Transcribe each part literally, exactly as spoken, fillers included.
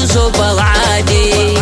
زو بالعادي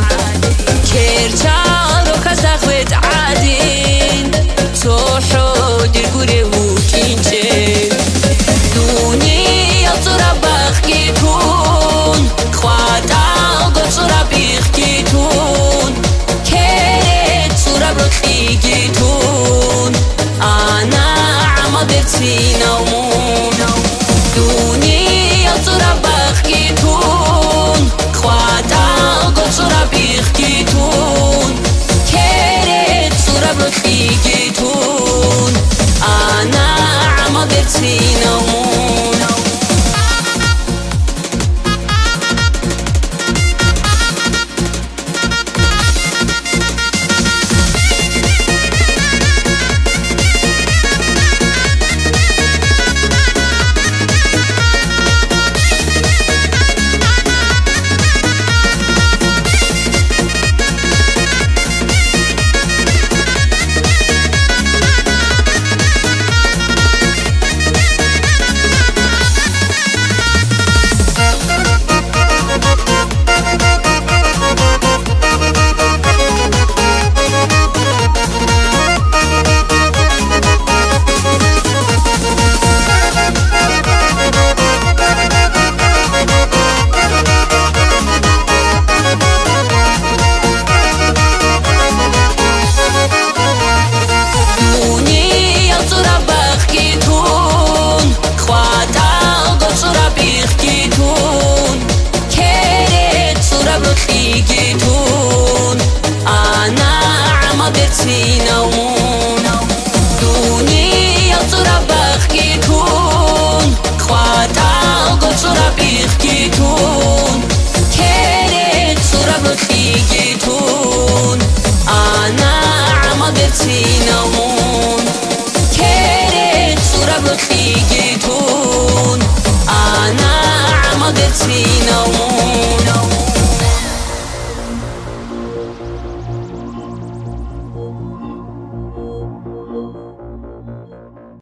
كيرجع رو كزاخوت عادين توحو ديرقوري وكينجي دوني يطرى بخكيتون خواتاو قصرى بيخكيتون كيرت صورة برخيجيتون أنا عما برتينا ومون دوني يطرى بخكيتون خواتاو قصرى بيخكيتون كيرت صورة برخيجيتون أنا عما برتينا ومون بخيجيتون أنا عما برتينا ومون دوني يطرى بخيجيتون خواتاو قصرى بيخكيتون كيرت صورة بخيجيتون أنا عما برتينا ومون كيرت صورة بخيجيتون أنا عما برتينا